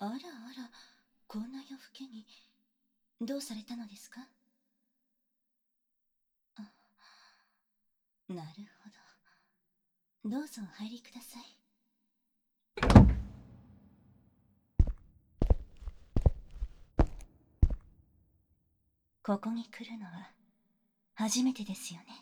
あらあら、こんな夜更けに、どうされたのですか？あ、なるほど。どうぞお入りください。ここに来るのは、初めてですよね。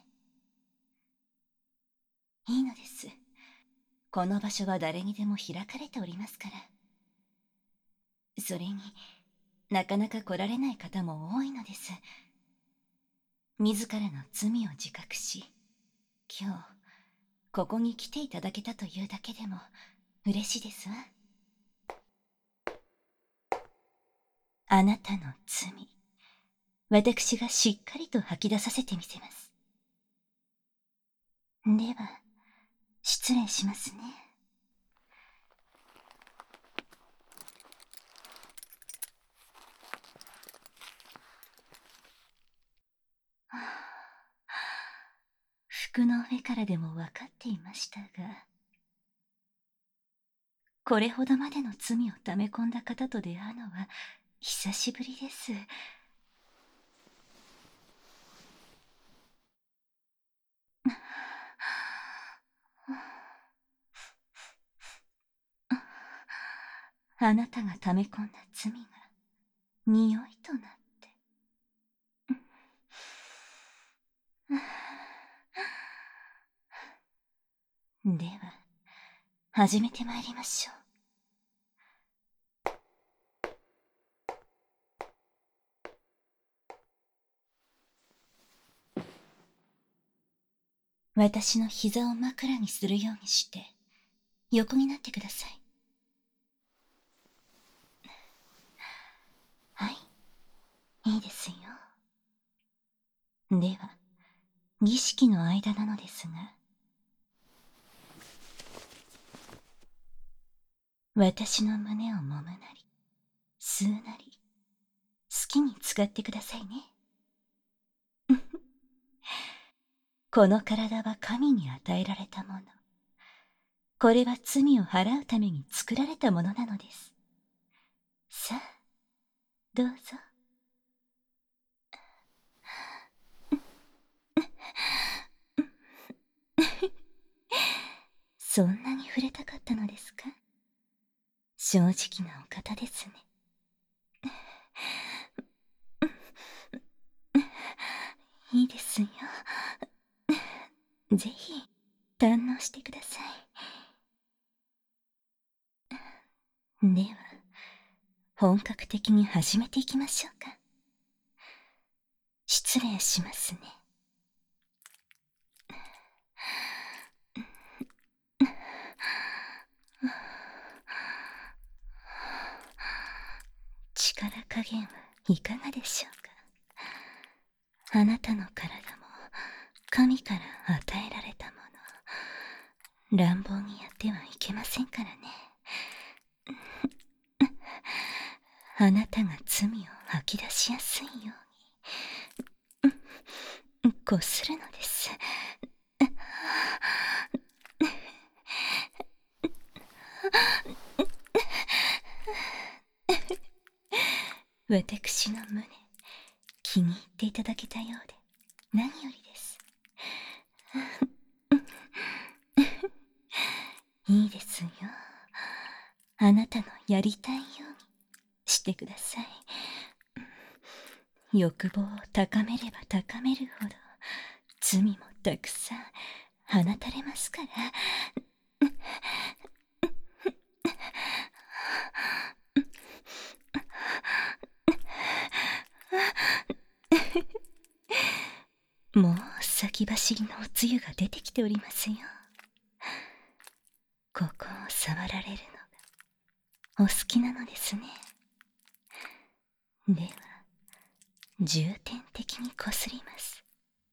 いいのです。この場所は誰にでも開かれておりますから。それに、なかなか来られない方も多いのです。自らの罪を自覚し、今日、ここに来ていただけたというだけでも、嬉しいですわ。あなたの罪、私がしっかりと吐き出させてみせます。では、失礼しますね。服の上からでも分かっていましたが、これほどまでの罪を溜め込んだ方と出会うのは久しぶりです。あなたが溜め込んだ罪が匂いとなって。では、始めてまいりましょう。私の膝を枕にするようにして、横になってください。はい、いいですよ。では、儀式の間なのですが、私の胸を揉むなり、吸うなり、好きに使ってくださいね。この体は神に与えられたもの。これは罪を払うために作られたものなのです。さあ、どうぞ。そんなに触れたかったのですか？正直なお方ですね。いいですよ。ぜひ、堪能してください。では、本格的に始めていきましょうか。失礼しますね。力加減はいかがでしょうか。あなたの体も神から与えられたもの。乱暴にやってはいけませんからね。あなたが罪を吐き出しやすいように、こするのです。私の胸、気に入っていただけたようで何よりです。いいですよ。あなたのやりたいようにしてください。欲望を高めれば高めるほど罪もたくさん放たれますから。もう先走りのおつゆが出てきておりますよ。ここを触られるのがお好きなのですね。では、重点的にこすります。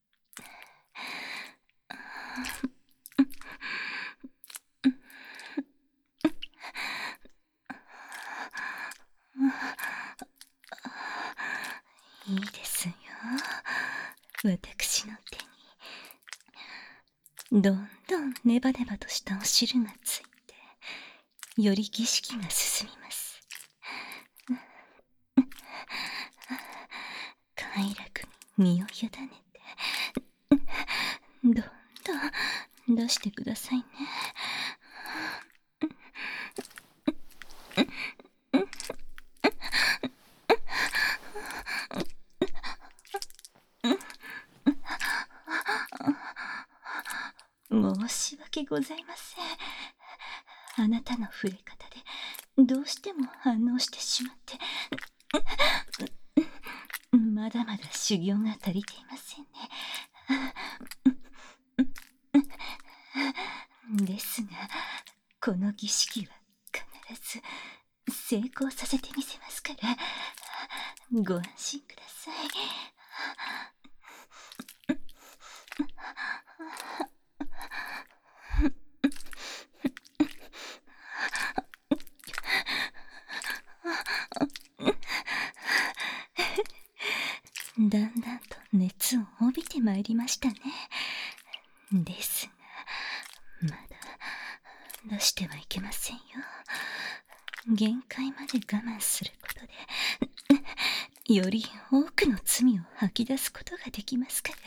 いいですよ。私の手にどんどんネバネバとしたお汁がついて、より儀式が進みます。 身を委ねて、どんどん出してくださいね。申し訳ございません。あなたの触れ方でどうしても反応してしまって、まだまだ修行が足りていませんね。ですが、この儀式は必ず成功させてみせますから、ご安心ください。だんだんと熱を帯びてまいりましたね。ですが、まだ出してはいけませんよ。限界まで我慢することで、より多くの罪を吐き出すことができますから。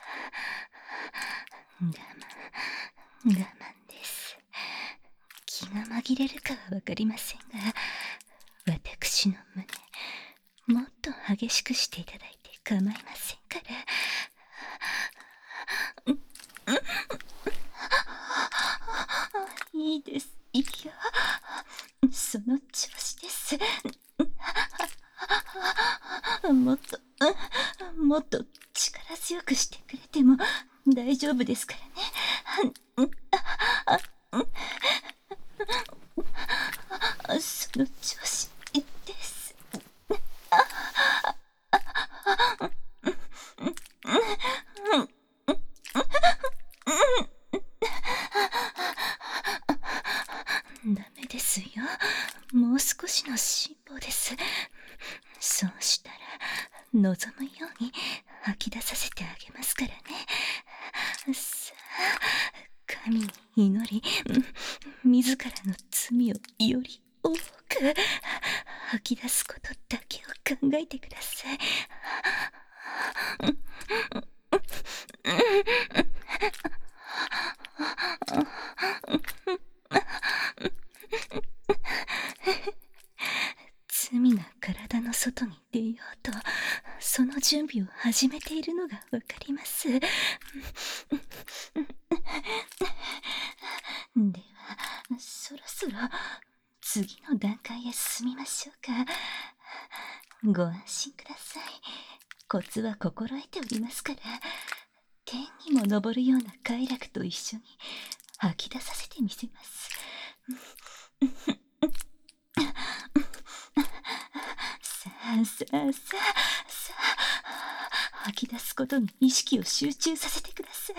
我慢です。気が紛れるかはわかりませんが、私の胸、もっと激しくしていただいて構いませんから。いいです。いや、その調子です。もっと力強くしてくれても大丈夫ですからね。その調子です。ダメですよ。もう少しの辛抱です。そうしたら望むように吐き出させてあげますからね。さあ、神に祈り、自らの罪をより多く吐き出すことだけを考えてください。罪が体の外に出ようと、その準備を始めているのがわかります。では、そろそろ次の段階へ進みましょうか。ご安心ください。コツは心得ておりますから、天にも昇るような快楽と一緒に吐き出させてみせます。さあ、吐き出すことに意識を集中させてくださ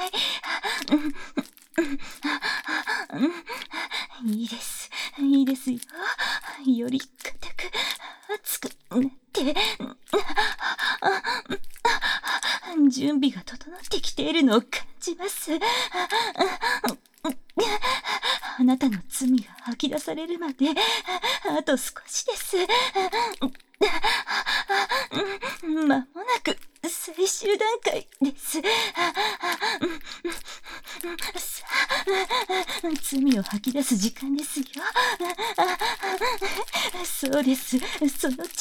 い。いいですよ。より固く熱くなって準備が整ってきているのを感じます。あなたの罪が吐き出されるまであと少しです。間もなく最終段階です。さあ、罪を吐き出す時間ですよ。そうです。その調子です。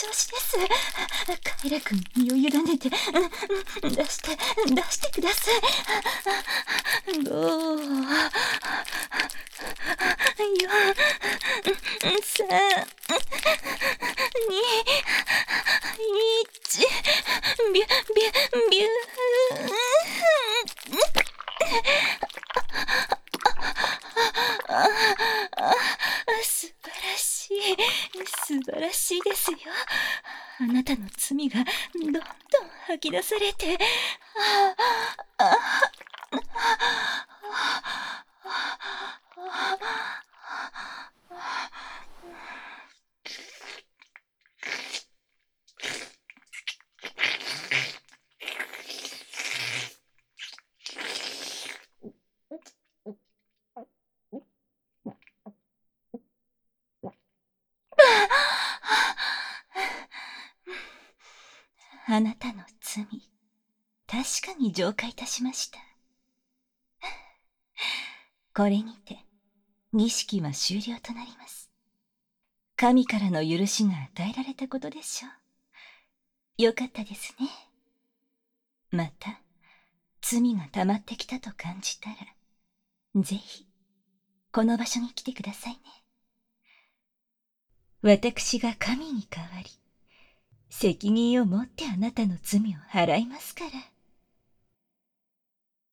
快楽に身を委ねて、出してください。5、4、3、2、1、ビュー。素晴らしいですよ。あなたの罪がどんどん吐き出されて、あなたの罪、 確かに浄化いたしました。これにて儀式は終了となります。神からの許しが与えられたことでしょう。よかったですね。また罪が溜まってきたと感じたら、ぜひこの場所に来てくださいね。私が神に代わり責任を持ってあなたの罪を払いますから。